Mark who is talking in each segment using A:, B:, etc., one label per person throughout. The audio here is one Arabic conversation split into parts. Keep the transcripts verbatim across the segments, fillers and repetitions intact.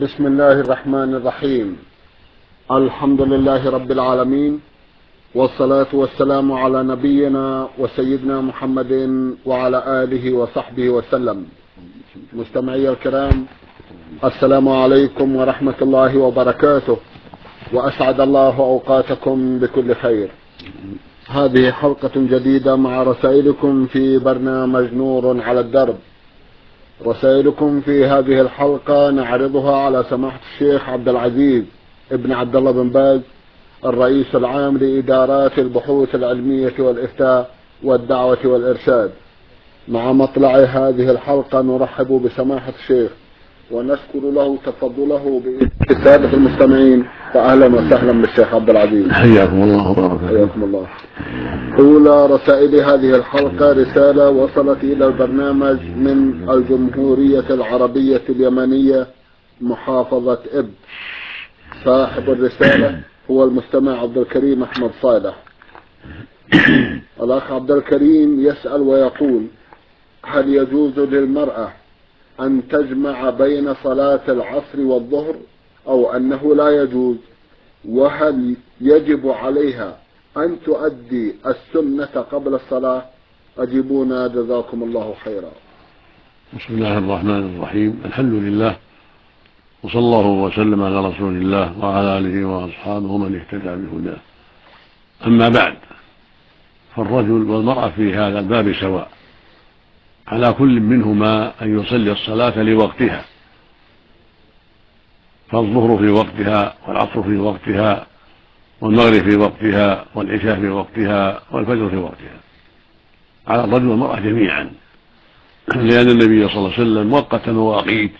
A: بسم الله الرحمن الرحيم. الحمد لله رب العالمين، والصلاة والسلام على نبينا وسيدنا محمد وعلى آله وصحبه وسلم. مستمعي الكرام، السلام عليكم ورحمة الله وبركاته، وأسعد الله أوقاتكم بكل خير. هذه حلقة جديدة مع رسائلكم في برنامج نور على الدرب. رسائلكم في هذه الحلقة نعرضها على سماحة الشيخ عبد العزيز ابن عبد الله بن باز، الرئيس العام لإدارات البحوث العلمية والإفتاء والدعوة والإرشاد. مع مطلع هذه الحلقة نرحب بسماحة الشيخ ونشكر له تفضله بإستفادة المستمعين، فأهلا وسهلا بالشيخ عبد العزيز.
B: حياكم الله وبارك
A: حياكم الله. أولى رسائل هذه الحلقة رسالة وصلت إلى البرنامج من الجمهورية العربية اليمنية محافظة إب. صاحب الرسالة هو المستمع عبد الكريم أحمد صالح. الأخ عبد الكريم يسأل ويقول: هل يجوز للمرأة أن تجمع بين صلاة العصر والظهر أو أنه لا يجوز؟ وهل يجب عليها أن تؤدي السنة قبل الصلاة؟ أجيبونا جزاكم الله خيرا.
B: بسم الله الرحمن الرحيم. الحمد لله، وصلى الله وسلم على رسول الله وعلى آله وأصحابه من اهتدى بهداه. أما بعد، فالرجل والمرأة في هذا الباب سواء، على كل منهما أن يصلي الصلاة لوقتها، فالظهر في وقتها والعصر في وقتها والمغرب في وقتها والعشاء في وقتها والفجر في وقتها، على الرجل والمرأة جميعا، لأن النبي صلى الله عليه وسلم وقت مواقيت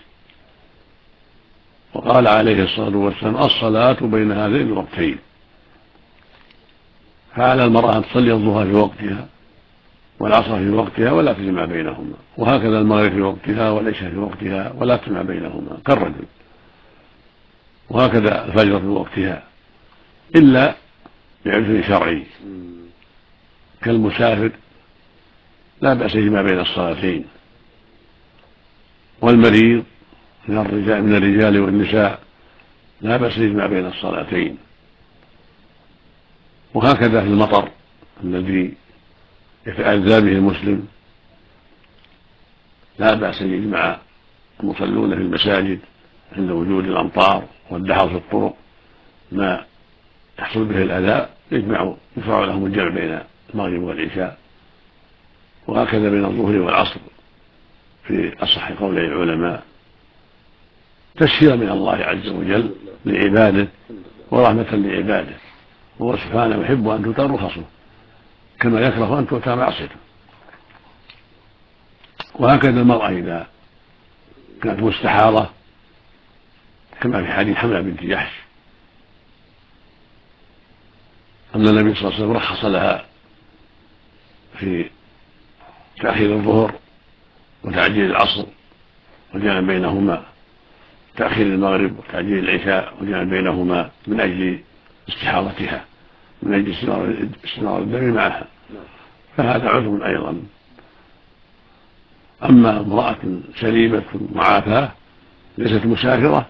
B: وقال عليه الصلاة والسلام: الصلاة بين هذين الوقتين. فعلى المرأة أن تصلي الظهر في وقتها والعصر في وقتها ولا تجمع بينهما، وهكذا المغرب في وقتها والعشاء في وقتها ولا تجمع بينهما كالرجل، وهكذا الفجر في وقتها، إلا بعذر شرعي كالمسافر لا بأس يجمع بين الصلاتين، والمريض من الرجال من الرجال والنساء لا بأس يجمع بين الصلاتين، وهكذا في المطر الذي يتأذى به المسلم لا بأس أن يجمع المصلون في المساجد عند وجود الأمطار والدحر في الطرق ما يحصل به الأذى، يجمع يشرع لهم الجمع بين المغرب والعشاء، وهكذا بين الظهر والعصر في أصح قولي العلماء، تسهيلا من الله عز وجل لعباده ورحمة لعباده، هو سبحانه يحب أن تؤتى رخصه كما يكره أن تؤتى معصيته. وهكذا المرأة إذا كانت مستحاضة كما في حديث حملة بنت جحش أن النبي صلى الله عليه وسلم رخص لها في تأخير الظهر وتعجيل العصر وجمع بينهما، تأخير المغرب وتعجيل العشاء وجمع بينهما من أجل استحاضتها، من أجل استمرار الدم معها، فهذا عذر أيضا. أما امرأة سليمة معافاة ليست مسافرة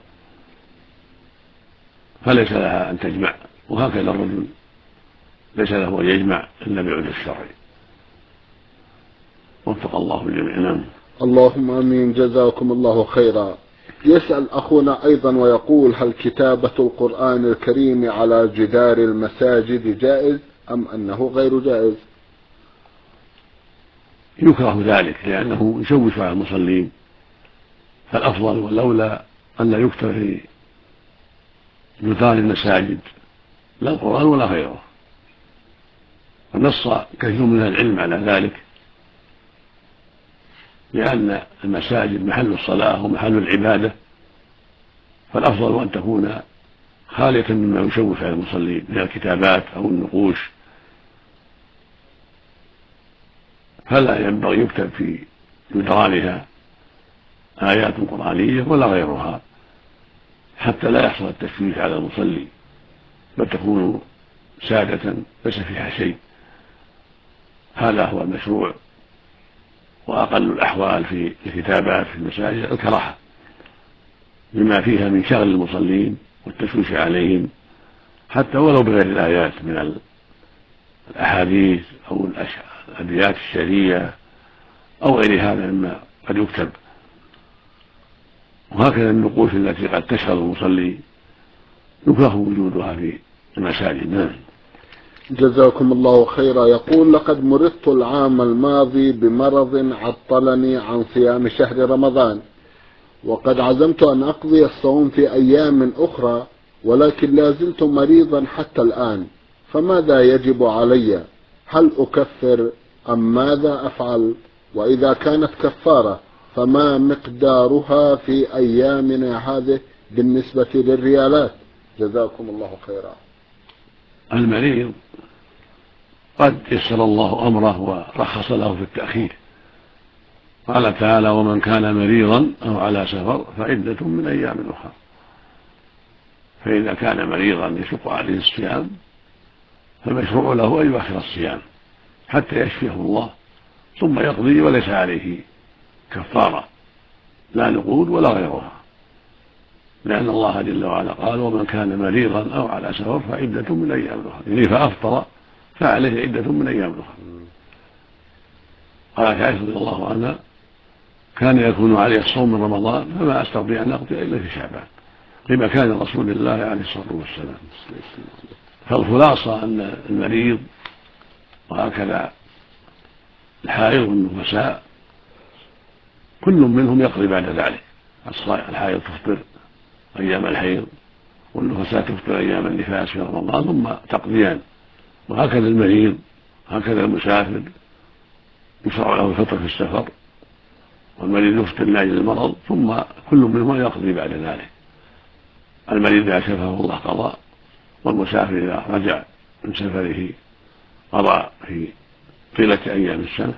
B: فليس لها أن تجمع، وهكذا الرجل ليس له أن يجمع إلا بعذر الشرعي. وفق الله الجميع.
A: اللهم آمين، جزاكم الله خيرا. يسأل أخونا أيضا ويقول: هل كتابة القرآن الكريم على جدار المساجد جائز أم أنه غير جائز؟
B: يكره ذلك لأنه يشوش على المصلين، فالأفضل والأولى أن لا يكتب في جدران المساجد لا القرآن ولا غيره. ونص كثير من العلم على ذلك، لأن المساجد محل الصلاة ومحل العبادة، فالأفضل أن تكون خالية مما يشوش على المصلين من الكتابات أو النقوش، فلا ينبغي يكتب في جدرانها آيات قرآنية ولا غيرها حتى لا يحصل التشويش على المصلي، بل تكون سادة ليس فيها شيء. هذا هو المشروع، وأقل الأحوال في الكتابات في المساجد الكراهة، لما فيها من شغل المصلين والتشويش عليهم، حتى ولو بغير الآيات من الأحاديث أو الأبيات الشعرية أو غير هذا مما قد يكتب. وهكذا النقوش التي قد تشغل المصلي يكره وجودها في المساجد. نعم.
A: جزاكم الله خيرا. يقول: لقد مرضت العام الماضي بمرض عطلني عن صيام شهر رمضان، وقد عزمت أن أقضي الصوم في أيام أخرى، ولكن لا زلت مريضا حتى الآن، فماذا يجب علي؟ هل أكفر أم ماذا أفعل؟ وإذا كانت كفارة فما مقدارها في أيامنا هذه بالنسبة للريالات؟ جزاكم الله خيرا.
B: المريض قد يسر الله أمره ورخص له في التأخير. قال تعالى: ومن كان مريضا أو على سفر فعدة من أيام أخرى. فإذا كان مريضا يشق عليه الصيام فمشروع له أن يؤخر الصيام حتى يشفيه الله ثم يقضي، وليس عليه كفارة لا نقود ولا غيرها، لأن الله جل وعلا قال: ومن كان مريضا أو على سفر فعدة من أيام أخرى، يعني فأفطر فعليه عدة من أيام أخرى. قالت عائشة رضي الله عنها: كان يكون عليه الصوم من رمضان فما أستطيع أن أقضي إلا في شعبان، لما كان رسول الله عليه الصلاة والسلام. فالخلاصة أن المريض وهكذا الحائض والنفساء كل منهم يقضي بعد ذلك. الحائض تفطر أيام الحيض والنفساء تفطر أيام النفاس في رمضان ثم تقضيان، وهكذا المريض هكذا المسافر يشرع له الفطر في السفر، والمريض يفطر لأجل المرض ثم كل منهم يقضي بعد ذلك. المريض إذا شفاه الله قضاء، والمسافر إذا رجع من سفره قضى في طيلة أيام السنة.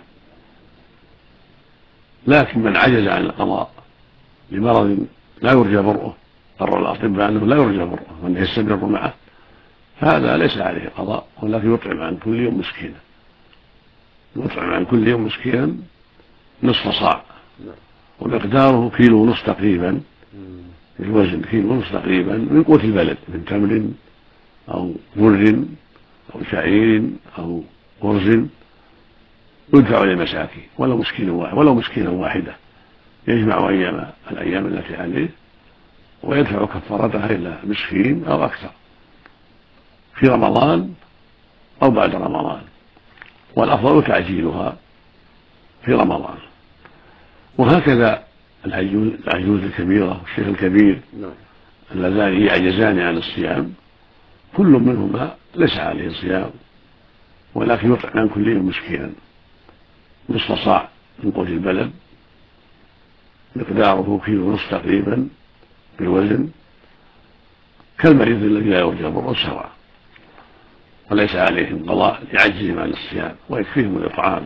B: لكن من عجز عن القضاء لمرض لا يرجى برؤه، قرر الأطباء أنه لا يرجى برؤه وأنه يستمر معه، فهذا ليس عليه قضاء، ولكن يطعم عن كل يوم مسكينا، يطعم عن كل يوم مسكينا نصف صاع، ومقداره كيلو ونصف تقريبا، الوزن كيلو ونصف تقريبا من قوت البلد، من تمر أو بر أو شعير أو أرز، يدفع للمساكين ولو مسكين واحد ولو مسكينا واحدة، يجمع أيام الأيام التي عليه ويدفع كفارتها إلى مسكين أو أكثر في رمضان أو بعد رمضان، والأفضل تعجيلها في رمضان. وهكذا العجوز الكبيرة والشيخ الكبير اللذان يعجزان عن الصيام كل منهما ليس عليه صيام، ولكن يطعم عن كل يوم مسكينا نصف صاع من قوت البلد، مقداره كيلو ونصف تقريبا بالوزن، كالمريض الذي لا يرجى برؤه سواء، وليس عليهم قضاء لعجزهم عن الصيام ويكفيهم الإطعام.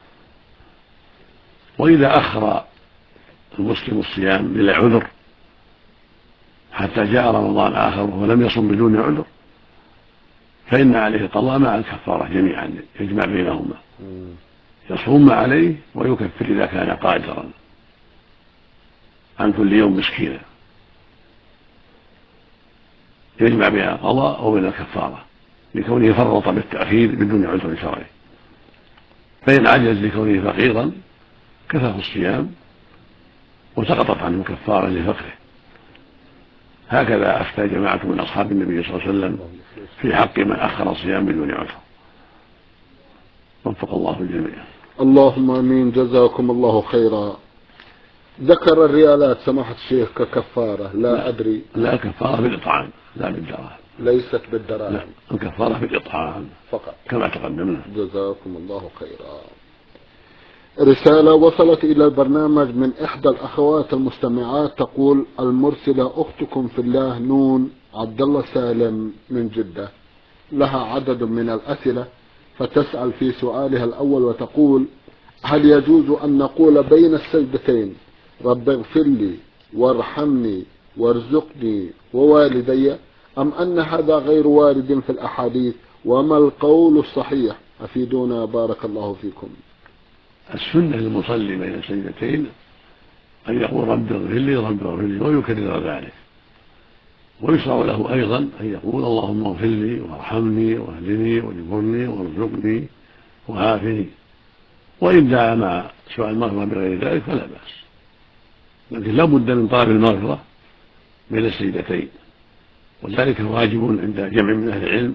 B: وإذا أخر المسلم الصيام بلا عذر حتى جاء رمضان آخر ولم يصم بدون عذر فإن عليه القضاء مع الكفارة جميعا، يجمع بينهما، يصوم ما عليه ويكفر إذا كان قادرا عن كل يوم مسكينا، يجمع بين القضاء وبين الكفارة لكونه فرط بالتأخير بدون عذر شرعي. فإن عجز لكونه فقيرا كفاه الصيام وسقطت عنه كفارة لفقره. هكذا أفتى جماعة من أصحاب النبي صلى الله عليه وسلم في حق من أخر الصيام بدون عذر. وفق الله الجميع.
A: اللهم امين. جزاكم الله خيرا. ذكر الريالات سماحة الشيخ ككفارة، لا, لا أدري.
B: لا، الكفارة بالإطعام لا بالدراهم.
A: ليست بالدراهم.
B: لا، الكفارة بالإطعام فقط كما تقدمنا.
A: جزاكم الله خيرا. رسالة وصلت إلى البرنامج من إحدى الأخوات المستمعات تقول: المرسلة أختكم في الله نون عبد الله سالم من جدة، لها عدد من الأسئلة، فتسأل في سؤالها الأول وتقول: هل يجوز أن نقول بين السجدتين رب اغفر لي وارحمني وارزقني ووالدي، أم أن هذا غير وارد في الأحاديث؟ وما القول الصحيح؟ أفيدونا بارك الله فيكم.
B: السنة للمصلي بين السجدتين أن يقول رب اغفر لي رب اغفر لي ويكرر ذلك. ويشرع له أيضا أن يقول اللهم اغفر لي وارحمني واهدني واجبرني وارزقني وعافني، وإن دعا مع سؤال المغفرة بغير ذلك فلا بأس، لكن لا بد من طلب المغفرة بين السجدتين، وذلك واجب عند جمع من أهل العلم،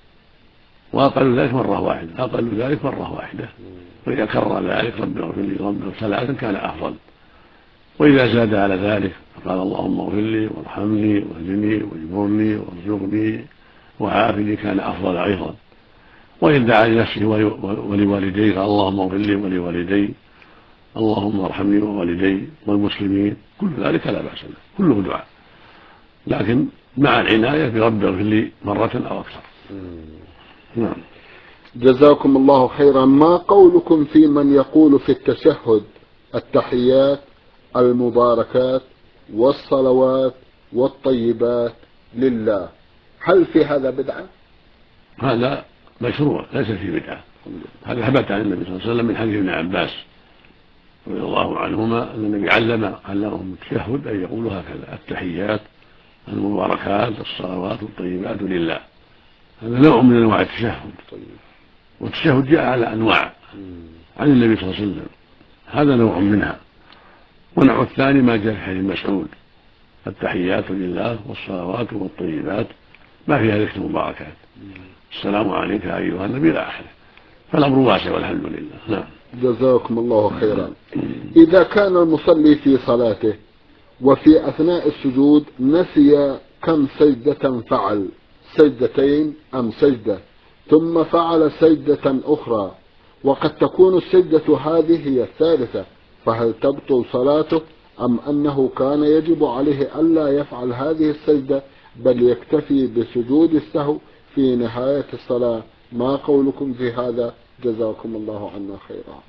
B: وأقل ذلك مرة واحدة أقل ذلك مرة واحدة وإذا كرر ذلك رب اغفر لي رب اغفر ثلاثا كان أفضل، وإذا زاد على ذلك فقال اللهم اغفر لي وارحمني واهدني واجبرني وارزقني وعافني كان أفضل أيضا. وإن دعا لنفسه ولوالديه قال اللهم اغفر لي ولوالدي اللهم ارحمني ووالدي والمسلمين، كل ذلك لا بأس به، كله دعاء، لكن مع العناية برب اغفر لي مرة أو أكثر. نعم.
A: جزاكم الله خيرا. ما قولكم في من يقول في التشهد التحيات المباركات والصلوات والطيبات لله، هل في هذا بدعة؟
B: هذا مشروع ليس فيه بدعة، هذا ثبت عن النبي صلى الله عليه وسلم من حديث ابن عباس رضي الله عنهما أن النبي علم علمهم التشهد أن يقولوا هكذا: التحيات المباركات الصلوات الطيبات لله. هذا نوع من أنواع التشهد، والتشهد جاء على أنواع عن النبي صلى الله عليه وسلم، هذا نوع منها. والنوع الثاني ما جاء في حديث مسعود: التحيات لله والصلوات والطيبات ما فيها ذكر المباركات، السلام عليك أيها النبي إلى آخره. فالأمر واسع والحمد لله. نعم.
A: جزاكم الله خيرا. إذا كان المصلي في صلاته وفي أثناء السجود نسي كم سجدة فعل، سجدتين أم سجدة، ثم فعل سجدة أخرى، وقد تكون السجدة هذه هي الثالثة، فهل تبطل صلاته أم أنه كان يجب عليه ألا يفعل هذه السجدة بل يكتفي بسجود السهو في نهاية الصلاة؟ ما قولكم في هذا؟ جزاكم الله عنا خيرا.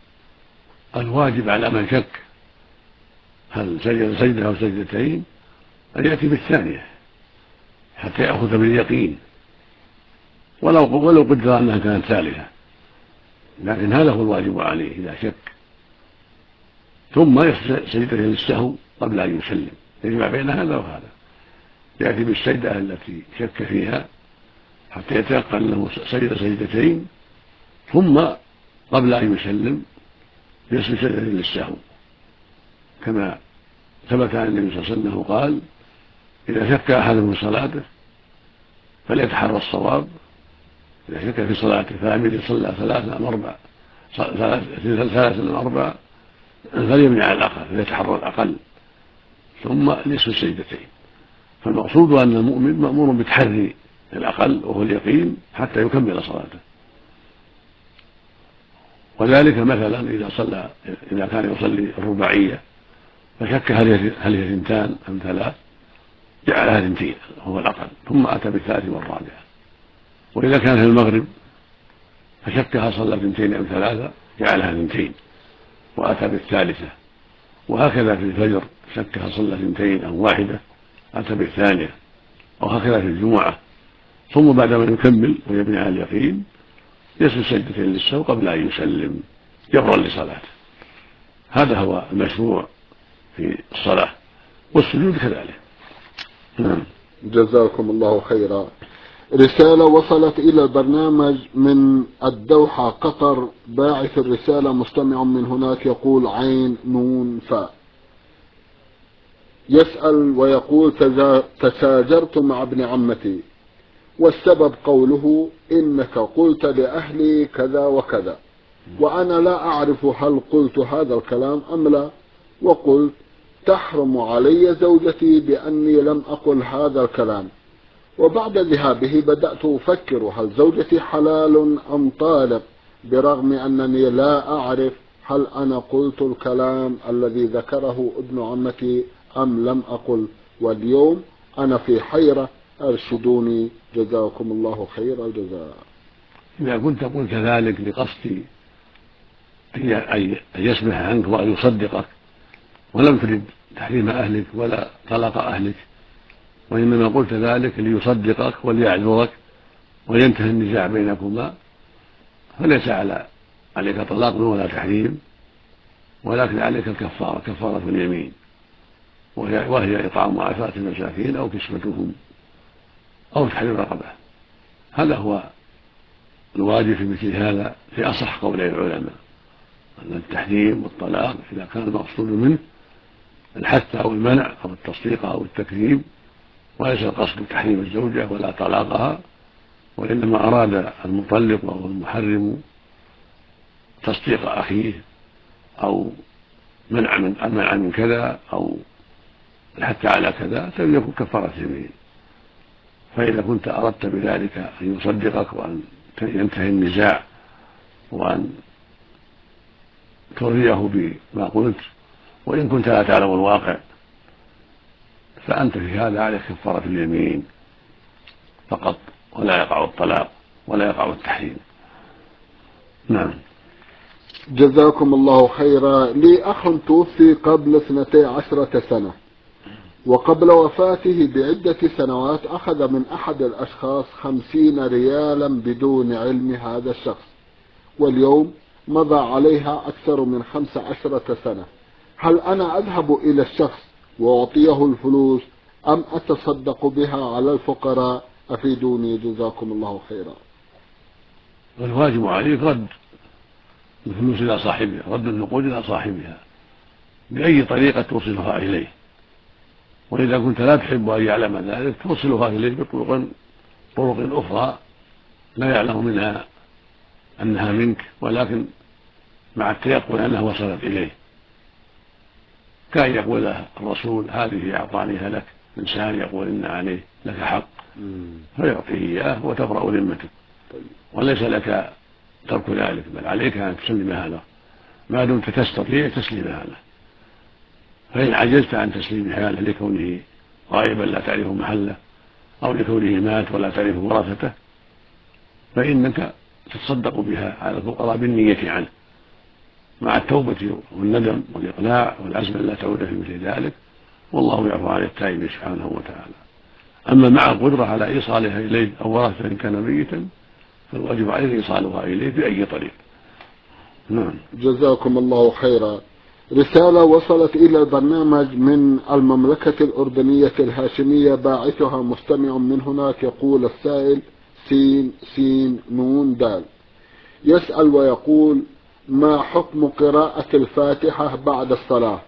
B: الواجب على من شك هل سجد سجدة أو سجدتين أن يأتي بالثانية حتى يأخذ باليقين، ولو ولو قدر أنها كانت ثالثة، لكن هذا هو الواجب عليه إذا شك، ثم يسجد سجدة للسهو قبل أن يسلم، يجمع بين هذا وهذا، يأتي بالسجدة التي شك فيها حتى يتيقن أنه سجد سجدتين، ثم قبل أن يسلم يسجد سجدة للسهو، كما ثبت عن النبي صلى الله عليه وسلم قال: إذا شك أحدكم في صلاته فليتحرى الصواب، إذا شك في صلاته فأمن صلى ثلاثا أم أربع ثلاثا أم أربع فليبني على الأقل، فليتحرى الأقل ثم ليسجد سجدتين. فالمقصود أن المؤمن مأمور بتحري الأقل وهو اليقين حتى يكمل صلاته، وذلك مثلا إذا صلى إذا كان يصلي الرباعية فشك هل هي ثنتان أم ثلاث جعلها ثنتين هو الأقل، ثم أتى بالثالث والرابعة. وإذا كان في المغرب فشكها صلى ثنتين أم ثلاثة جعلها ثنتين وأتى بالثالثة. وهكذا في الفجر شكها صلى ثنتين أو واحدة أتى بالثانية، وهكذا في الجمعة. ثم بعدما يكمل ويبني على اليقين يسجد سجدتين للسهو قبل أن يسلم جبرا لصلاته. هذا هو المشروع في الصلاة، والسجود كذلك. نعم.
A: جزاكم الله خيرا. رسالة وصلت إلى البرنامج من الدوحة قطر، باعث الرسالة مستمع من هناك يقول عين نون فاء، يسأل ويقول: تشاجرت مع ابن عمتي، والسبب قوله إنك قلت لأهلي كذا وكذا، وأنا لا أعرف هل قلت هذا الكلام أم لا، وقلت تحرم علي زوجتي بأني لم أقل هذا الكلام، وبعد ذهابه بدأت أفكر هل زوجتي حلال أم طالق، برغم أنني لا أعرف هل أنا قلت الكلام الذي ذكره ابن عمتي أم لم أقل، واليوم أنا في حيرة، أرشدوني جزاكم الله خير الجزاء.
B: إذا كنت قلت ذلك لقصد أن يسمح عنك وأن يصدقك ولم ترد تحريم أهلك ولا طلاق أهلك، وإنما قلت ذلك ليصدقك وليعذرك وينتهي النزاع بينكما، فليس على عليك طلاق ولا تحريم، ولكن عليك الكفارة كفارة اليمين، وهي, وهي إطعام عشرة المساكين أو كسوتهم أو تحرير رقبة. هذا هو الواجب في مثل هذا في أصح قولي العلماء، أن التحريم والطلاق إذا كان المقصود منه الحث أو المنع أو التصديق أو التكذيب، وليس القصد تحريم الزوجة ولا طلاقها، وإنما أراد المطلق أو المحرم تصديق أخيه أو منع من المنع من كذا أو الحث على كذا، فليكن كفارة يمين. فإذا كنت أردت بذلك أن يصدقك وأن ينتهي النزاع وأن ترضيه بما قلت، وإن كنت لا تعلم الواقع، فأنت في هذا عليك كفارة اليمين فقط، ولا يقع الطلاق ولا يقع التحريم. نعم.
A: جزاكم الله خيرا. لي أخ توفي قبل اثنتي عشرة سنة، وقبل وفاته بعدة سنوات أخذ من أحد الأشخاص خمسين ريالا بدون علم هذا الشخص، واليوم مضى عليها أكثر من خمس عشرة سنة. هل أنا أذهب إلى الشخص وأعطيه الفلوس أم أتصدق بها على الفقراء؟ أفيدوني جزاكم الله خيرا.
B: والواجب عليك رد الفلوس إلى صاحبها، رد النقود إلى صاحبها بأي طريقة توصلها إليه، وإذا كنت لا تحب أن يعلم ذلك توصلها إليه بطرق طرق أخرى لا يعلم منها أنها منك، ولكن مع التيقن أنها وصلت إليه، كان يقول له الرسول هذه أعطانيها لك، إنسان يقول إن عليه لك حق فيعطيه إياه وتبرأ ذمتك، وليس لك ترك ذلك، بل عليك أن تسلمها له ما دمت تستطيع تسليمها له. فإن عجزت عن تسليمها له لكونه غائبا لا تعرف محله أو لكونه مات ولا تعرف ورثته، فإنك تتصدق بها على الفقراء بالنية عنه مع التوبة والندم والإقلاع والعزم أن لا تعود في مثل ذلك، والله يعفو عن التائب سبحانه وتعالى. أما مع القدرة على إيصالها إليه أو ورثته إن كان ميتا فالواجب عليه إيصالها إليه بأي طريق. نعم.
A: جزاكم الله خيرا. رسالة وصلت إلى البرنامج من المملكة الأردنية الهاشمية، باعثها مستمع من هناك، يقول السائل سين سين نون دال، يسأل ويقول: ما حكم قراءة الفاتحة بعد الصلاة؟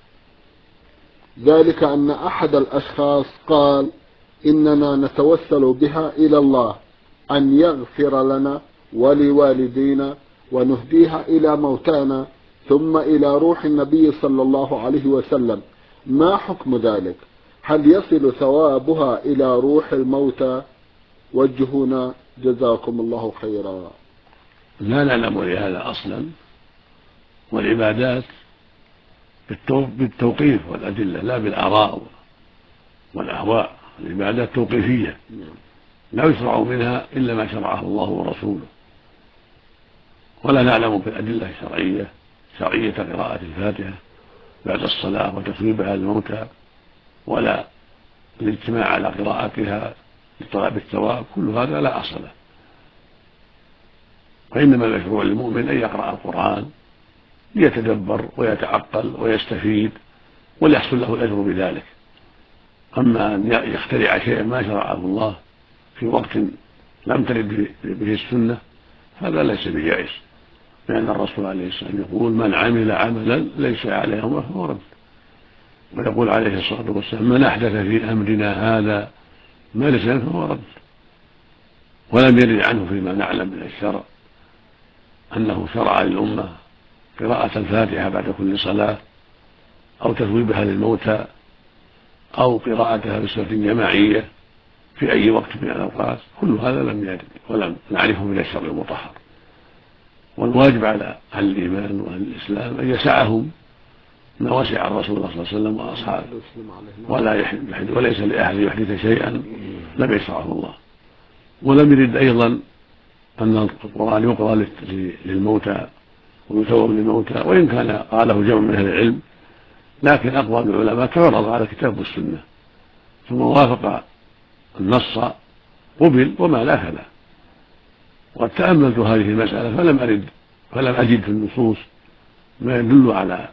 A: ذلك أن أحد الأشخاص قال إننا نتوسل بها إلى الله أن يغفر لنا ولوالدينا ونهديها إلى موتانا ثم إلى روح النبي صلى الله عليه وسلم، ما حكم ذلك؟ هل يصل ثوابها إلى روح الموتى؟ وجهونا جزاكم الله خيرا.
B: لا نعلم لهذا أصلا، والعبادات بالتوقيف والأدلة لا بالآراء والأهواء، العبادات توقيفية لا يشرع منها إلا ما شرعه الله ورسوله، ولا نعلم في الأدلة الشرعية شرعية قراءة الفاتحة بعد الصلاة وتثويبها للموتى، ولا الاجتماع على قراءتها لطلب الثواب، كل هذا لا أصل له. وإنما المشروع للمؤمن أن يقرأ القرآن ليتدبر ويتعقل ويستفيد وليحصل له الأجر بذلك. أما أن يخترع شيئا ما شرعه الله في وقت لم ترد به السنة هذا ليس بجائز، لأن الرسول عليه السلام يقول: من عمل عملا ليس عليه أمره فهو رد. ويقول عليه الصلاة والسلام: من أحدث في أمرنا هذا ما ليس منه فهو رد. ولم يرد عنه فيما نعلم من الشرع أنه شرع للأمة قراءة الفاتحة بعد كل صلاة أو تثويبها للموتى أو قراءتها بصفة جماعية في أي وقت من الأوقات، كل هذا لم يرد ولم نعرفه من الشرع المطهر. والواجب على أهل الإيمان وأهل الإسلام أن يسعهم ما وسع الرسول صلى الله عليه وسلم وأصحابه، ولا يحد وليس لأحد يحدث شيئا لم يشرعه الله. ولم يرد أيضا أن القرآن يقرأ للموتى ويثوب للموتى، وإن كان قاله جمع من أهل العلم، لكن أقوال العلماء تعرض على الكتاب والسنة، ثم وافق النص قبل وما لا فلا. وقد تأملت هذه المسألة فلم أرد فلم أجد في النصوص ما يدل على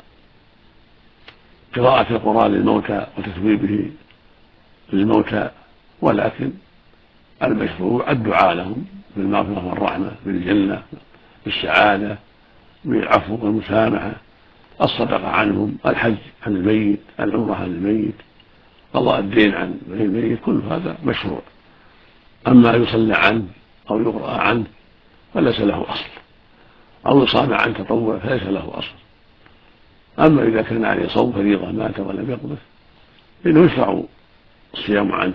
B: قراءة القرآن للموتى وتثويبه للموتى، ولكن المشروع الدعاء لهم بالمغفرة والرحمة، بالجنة، بالسعادة، بالعفو والمسامحة، الصدقة عنهم، الحج عن الميت، العمرة عن الميت، قضاء الدين عن الميت، كل هذا مشروع. أما يصلى عنه أو يقرأ عنه فليس له أصل، أو يصام عن تطوع فليس له أصل. أما إذا كان عليه صوم فريضة مات ولم يقضه فإنه يشرع الصيام عنه،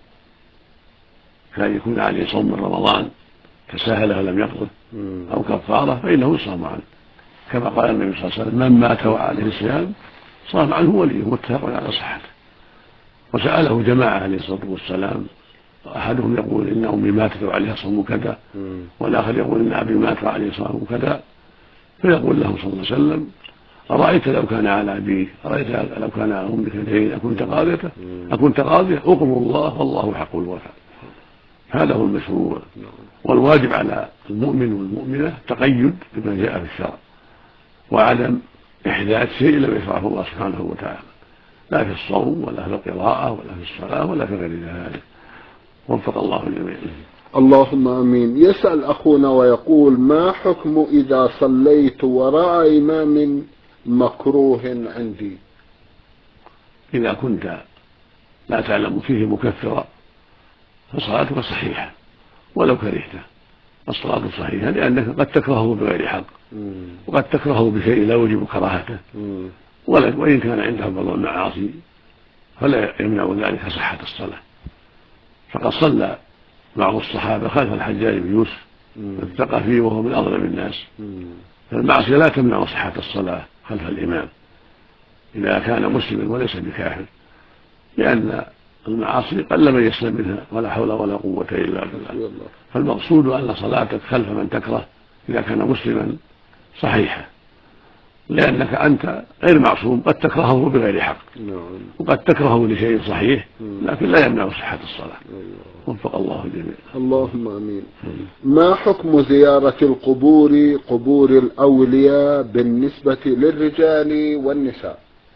B: كان يكون عليه صوم من رمضان تساهل ولم يقضه أو كفارة فإنه يصام عنه، كما قال النبي صلى الله عليه وسلم: من مات وعليه الصيام صام عنه وليه، متفق على صحته. وسأله جماعة عليه الصلاة والسلام، أحدهم يقول إن أمي ماتت وعليها صوم كذا، والآخر يقول إن أبي مات وعليه صوم كذا، فيقول له صلى الله عليه وسلم: أرأيت لو كان على أبيك، أرأيت لو كان على أمك دين أكنت قاضيته أكنت قاضيه؟ أقر الله والله حق الوفاء. هذا هو المشروع. والواجب على المؤمن والمؤمنة تقيد بما جاء في الشرع، وعدم إحداث شيء لم يشرعه الله سبحانه وتعالى، لا في الصوم ولا في القراءة ولا في الصلاة ولا في غير ذلك. وفق الله الجميع.
A: اللهم امين. يسأل اخونا ويقول: ما حكم اذا صليت وراء امام مكروه عندي؟
B: إذا كنت لا تعلم فيه مكفرا فصلاتك صحيحة ولو كرهته، الصلاة صحيحة، لأنك قد تكرهه بغير حق، وقد تكرهه بشيء لا يوجب كراهته، وإن كان عنده بعض المعاصي فلا يمنع ذلك صحة الصلاة. فقد صلى بعض الصحابة خلف الحجاج بن يوسف الثقفي وهو من أظلم الناس، فالمعصية لا تمنع صحة الصلاة خلف الإمام إذا كان مسلما وليس بكافر، لأن المعاصي قل من يسلم منها، ولا حول ولا قوة إلا بالله. فالمقصود أن صلاتك خلف من تكره إذا كان مسلما صحيحة، لأنك أنت غير معصوم، قد تكرهه بغير حق وقد تكرهه لشيء صحيح، لكن لا يمنع صحة الصلاة. وفق الله الجميع.
A: اللهم امين. ما حكم زيارة القبور، قبور الأولياء، بالنسبة للرجال والنساء؟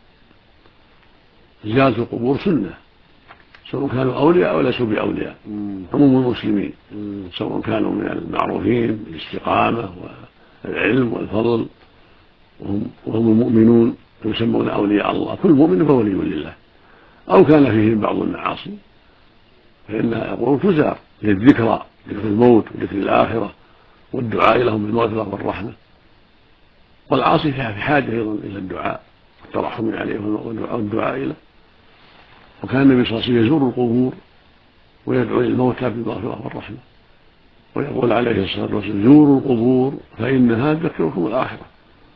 B: زيارة القبور سنة، سواء كانوا أولياء أو ليسوا بأولياء، عموم المسلمين، سواء كانوا من المعروفين بالاستقامة والعلم والفضل وهم, وهم المؤمنون يسمون أولياء الله، كل مؤمن فولي لله، أو كان فيهم بعض المعاصي فإن القبور تزار للذكرى، ذكر الموت وذكر الآخرة والدعاء لهم بالمغفرة والرحمة. والعاصي في حاجة أيضا إلى الدعاء والترحم عليه والدعاء له. وكان النبي صلى الله عليه وسلم يزور القبور ويدعو للموتى بالمغفرة والرحمة، ويقول عليه الصلاة والسلام: زوروا القبور فإنها تذكركم الآخرة.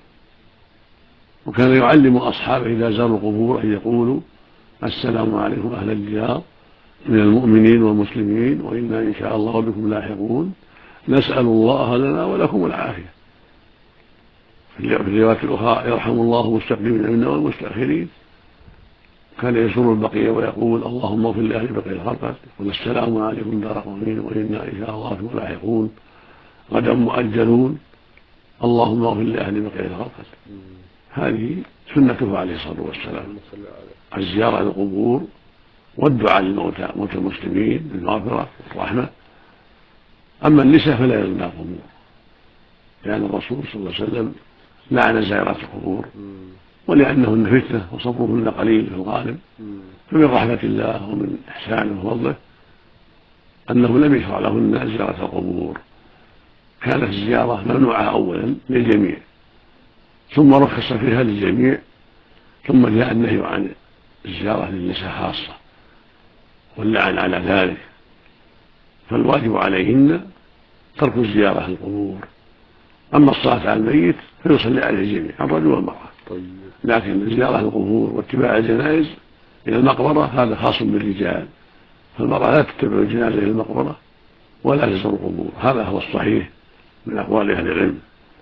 B: وكان يعلم أصحابه إذا زاروا القبور أن يقولوا: السلام عليكم أهل الديار من المؤمنين والمسلمين، وإنا إن شاء الله بكم لاحقون، نسأل الله لنا ولكم العافية. في الرواية الأخرى: يرحم الله المستقدمين منا والمستأخرين. كان يزور البقية ويقول: اللهم اغفر لأهل بقية الغرقد، يقول: السلام عليكم دار قومين، وإنا إن شاء الله بكم لاحقون، غدا مؤجلون، اللهم اغفر لأهل بقية الغرقد. هذه سنته عليه الصلاة والسلام، الزيارة للقبور والدعاء للموتى، موتى المسلمين، بالمغفرة والرحمة. أما النساء فلا يزورن القبور، لأن الرسول صلى الله عليه وسلم لعن زائرات القبور، ولأنهن فتنة وصبرهن قليل في الغالب. فمن رحمة الله ومن إحسانه وفضله أنه لم يشرع لهن زيارة القبور. كانت الزيارة ممنوعة أولا للجميع، ثم رخص فيها للجميع، ثم جاء النهي عن الزيارة للنساء خاصة واللعن على ذلك. فالواجب عليهن ترك الزيارة للقبور. أما الصلاة على الميت فيصلي عليه الجميع، الرجل والمرأة، لكن الزيارة للقبور واتباع الجنائز إلى المقبرة هذا خاص بالرجال، فالمرأة لا تتبع الجنازة إلى المقبرة ولا تزور القبور. هذا هو الصحيح من أقوال أهل العلم،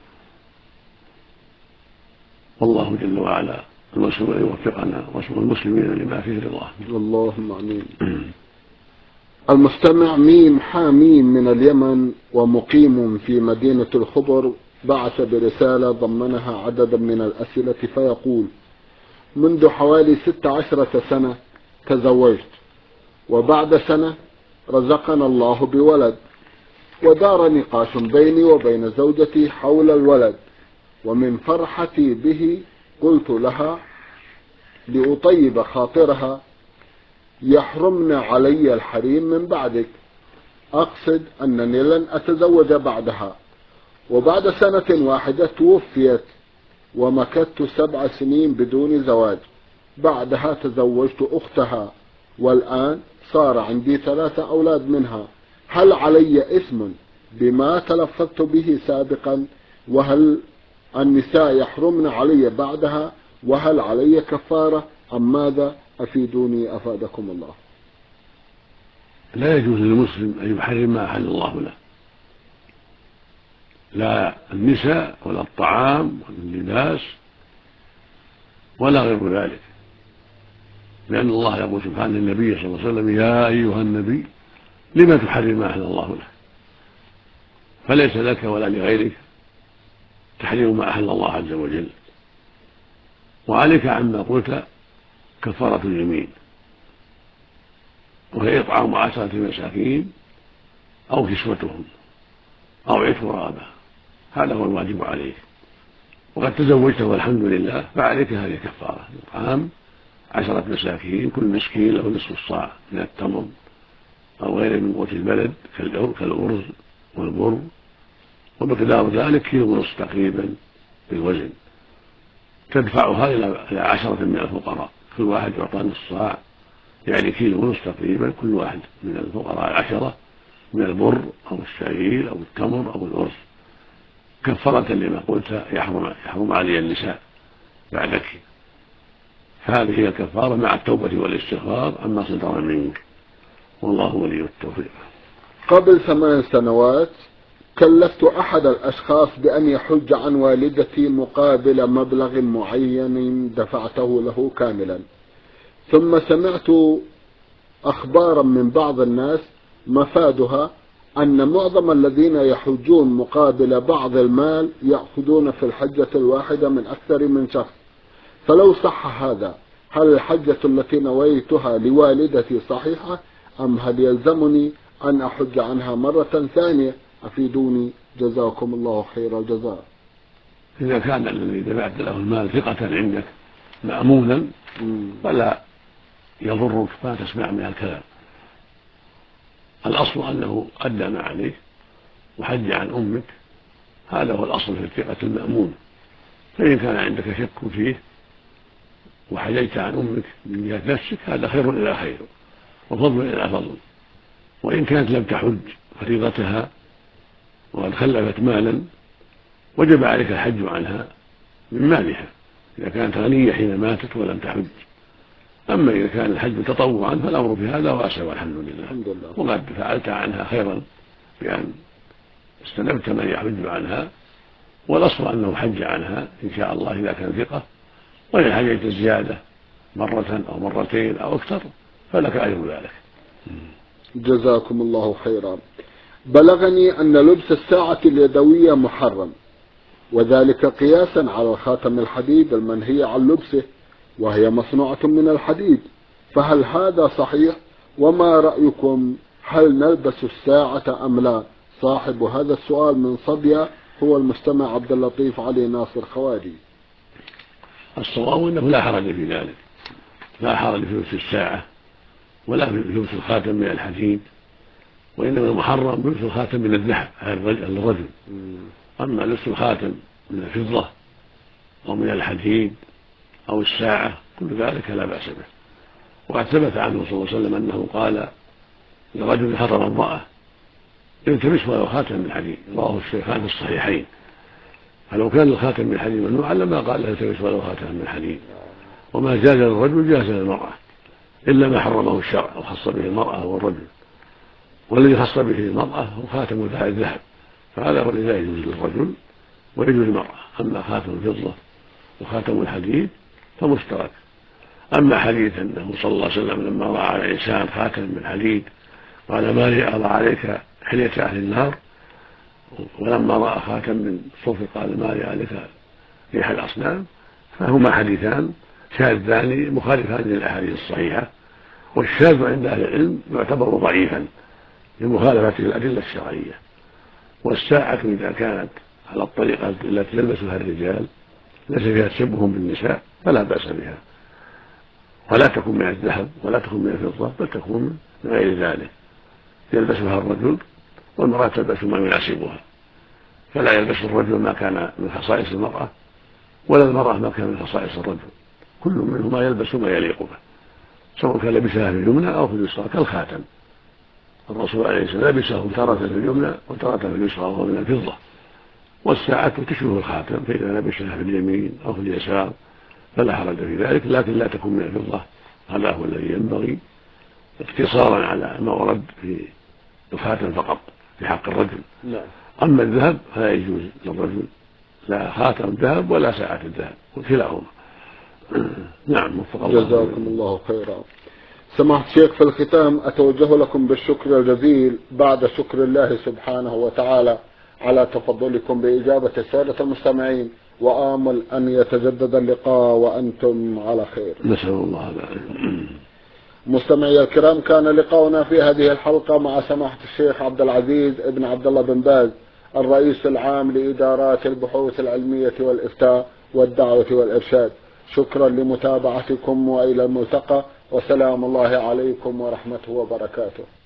B: والله جل وعلا المسؤول أن يوفقنا ويوفق المسلمين لما فيه رضاه.
A: اللهم امين. المستمع ميم حاميم من اليمن ومقيم في مدينة الخبر بعث برسالة ضمنها عددا من الأسئلة فيقول: منذ حوالي ست عشرة سنة تزوجت، وبعد سنة رزقنا الله بولد، ودار نقاش بيني وبين زوجتي حول الولد، ومن فرحتي به قلت لها لأطيب خاطرها: يحرمن علي الحريم من بعدك، أقصد أنني لن أتزوج بعدها. وبعد سنة واحدة توفيت، ومكثت سبع سنين بدون زواج. بعدها تزوجت أختها، والآن صار عندي ثلاثة أولاد منها. هل علي إثم بما تلفظت به سابقا؟ وهل النساء يحرمن علي بعدها؟ وهل علي كفارة أم ماذا؟ أفيدوني أفادكم الله.
B: لا يجوز للمسلم أن يحرم ما أحل الله له، لا النساء ولا الطعام ولا اللباس ولا غير ذلك، لأن الله يقول سبحانه للنبي صلى الله عليه وسلم: يا أيها النبي لما تحرم ما أحل الله لك. فليس لك ولا لغيرك تحريم ما أحل الله عز وجل. وعليك عما قلت كفارة اليمين، وهي إطعام عشرة مساكين أو كسوتهم أو عتق رقبة، هذا هو الواجب عليك. وقد تزوجت والحمد لله، فعليك هذه الكفارة: إطعام عشرة مساكين، كل مسكين له نصف الصاع من التمر أو غيره من قوت البلد كالأرز والبر، ومقدار ذلك كيلو ونصف تقريبا بالوزن، تدفعها إلى عشرة من الفقراء، كل واحد يعطى نصف صاع، يعني كيلو ونصف تقريبا كل واحد من الفقراء العشرة من البر أو الشعير أو التمر أو الأرز، كفارة لما قلت يحرم, يحرم علي النساء بعدك. هذه هي الكفارة مع التوبة والاستغفار عما صدر منك، والله ولي التوفيق.
A: قبل ثمان سنوات كلفت أحد الأشخاص بأن يحج عن والدتي مقابل مبلغ معين دفعته له كاملا، ثم سمعت أخبارا من بعض الناس مفادها أن معظم الذين يحجون مقابل بعض المال يأخذون في الحجة الواحدة من أكثر من شخص، فلو صح هذا هل الحجة التي نويتها لوالدتي صحيحة أم هل يلزمني أن أحج عنها مرة ثانية؟ أفيدوني جزاكم الله خير الجزاء.
B: إذا كان الذي دفعت له المال ثقة عندك مأمونا فلا يضرك ما تسمع من الكلام. الأصل أنه أدى ما عليه وحج عن أمك، هذا هو الأصل في الثقة المأمون. فإن كان عندك شك فيه وحجيت عن أمك من جهة نفسك هذا خير إلى خير وفضل إلى فضل. وإن كانت لم تحج فريضتها وقد خلفت مالا وجب عليك الحج عنها من مالها إذا كانت غنية حين ماتت ولم تحج. أما إذا كان الحج تطوعا فالأمر في هذا واسع والحمد لله، وقد فعلت عنها خيرا بأن استلمت من يحج عنها، والأصل أنه حج عنها إن شاء الله إذا كان ثقة. وإن حجيت الزيادة مرة أو مرتين أو أكثر فلك أجر ذلك.
A: جزاكم الله خيرا. بلغني أن لبس الساعة اليدوية محرم، وذلك قياسا على الخاتم الحديد المنهي عن لبسه، وهي مصنوعة من الحديد، فهل هذا صحيح؟ وما رأيكم، هل نلبس الساعة أم لا؟ صاحب هذا السؤال من صبيا هو المستمع عبد اللطيف علي ناصر خواري.
B: الصواب أنه لا حرج في ذلك، لا حرج في لبس الساعة ولا في لبس الخاتم من الحديد، وإنما المحرم لبس الخاتم من الذهب الرجل. أما لبس الخاتم من الفضة أو من الحديد أو الساعة كل ذلك لا بأس به. وقد ثبت عنه صلى الله عليه وسلم أنه قال لرجل خطب امرأة: التمس ولو خاتم من حديد، رواه الشيخان في الصحيحين. فلو كان الخاتم من حديد ممنوعا لما قال التمس ولو خاتم من حديد. وما جاز للرجل جاز للمرأة إلا ما حرمه الشرع وخص به المرأة والرجل، والذي خص به المرأة هو خاتم الذهب، فهذا هو الذي لا يجوز للرجل ويجوز للمرأة. أما خاتم الفضة وخاتم الحديد فمشترك. أما حديث أنه صلى الله عليه وسلم لما رأى على الإنسان خاتم من حديد قال: ما لي أرى عليك حلية أهل النار، ولما رأى خاتم من صوف قال ما ذلك ريح الأصنام، فهما حديثان شاذان مخالفان للأحاديث الصحيحة، والشاذ عند أهل العلم يعتبر ضعيفا لمخالفته الأدلة الشرعية. والساعة إذا كانت على الطريقة التي يلبسها الرجال ليس فيها تشبه بالنساء فلا بأس بها، ولا تكون من الذهب ولا تكون من الفضة، بل تكون من غير ذلك يلبسها الرجل، والمرأة تلبس ما يناسبها، فلا يلبس الرجل ما كان من خصائص المرأة ولا المرأة ما كان من خصائص الرجل، كل منهما يلبس ما يليق به، سواء كان لبسها في اليمنى أو في اليسرى كالخاتم. الرسول عليه السلام لبسه تارة في اليمنى وتارة في اليسرى وهو من الفضة. والساعة تشبه الخاتم، فإذا لبسها في اليمين أو في اليسار فلا حرج في ذلك، لكن لا تكون من الفضة، هذا هو الذي ينبغي اقتصارا على ما ورد في الخاتم فقط في حق الرجل.
A: نعم.
B: أما الذهب فلا يجوز للرجل لا خاتم ذهب ولا ساعة الذهب، وكلاهما. نعم.
A: جزاكم الله خيرا. سماحة الشيخ، في الختام أتوجه لكم بالشكر الجزيل بعد شكر الله سبحانه وتعالى على تفضلكم بإجابة السادة المستمعين، وآمل أن يتجدد اللقاء وأنتم على خير.
B: نسأل الله ذلك.
A: مستمعي الكرام، كان لقاؤنا في هذه الحلقة مع سماحة الشيخ عبد العزيز بن عبد الله بن باز، الرئيس العام لإدارات البحوث العلمية والإفتاء والدعوة والإرشاد. شكرا لمتابعتكم، وإلى الملتقى، وسلام الله عليكم ورحمته وبركاته.